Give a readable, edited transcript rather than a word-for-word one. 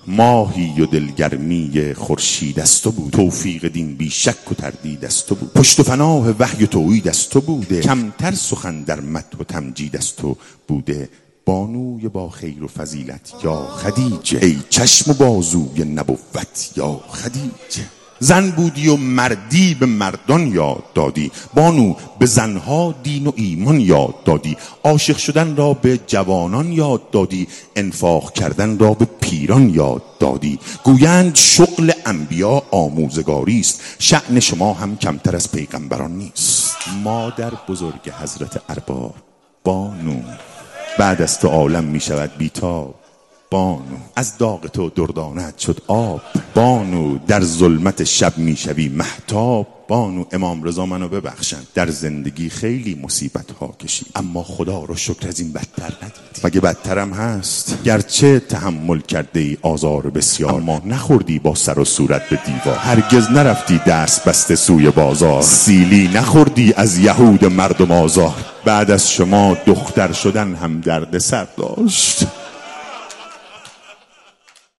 ماهی و دلگرمی خورشید از تو بود، توفیق دین بی شک و تردید از تو بود، پشت و پناه وحی و توحید از تو بوده، کمتر سخن در مدح و تمجید از تو بوده. بانوی با خیر و فضیلت یا خدیجه، ای چشم و بازوی نبوت یا خدیجه. زن بودی و مردی به مردان یاد دادی، بانو به زنها دین و ایمان یاد دادی، عاشق شدن را به جوانان یاد دادی، انفاق کردن را به پیران یاد دادی. گویند شغل انبیا آموزگاری است، شأن شما هم کمتر از پیغمبران نیست. مادر بزرگ حضرت ارباب بانو، بعد از تو عالم می شود بیتاب بانو، از داغ تو دردانت شد آب بانو، در ظلمت شب می شوی مهتاب بانو. امام رضا منو ببخشن، در زندگی خیلی مصیبت ها کشید، اما خدا رو شکر از این بدتر ندیدی. مگه بدترم هست؟ گرچه تحمل کرده ای آزار بسیار، اما نخوردی با سر و صورت به دیوار، هرگز نرفتی دست بسته سوی بازار، سیلی نخوردی از یهود مردم آزار. بعد از شما دختر شدن هم درد سر داشت،